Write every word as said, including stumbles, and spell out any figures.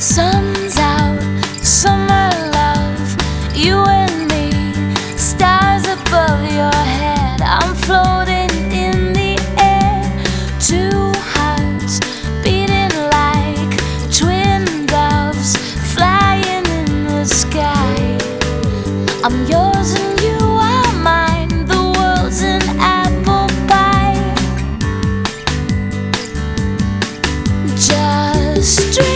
Sun's out, summer love, you and me, stars above your head. I'm floating in the air, two hearts beating like twin doves, flying in the sky. I'm yours and you are mine, the world's an apple pie. Just dream.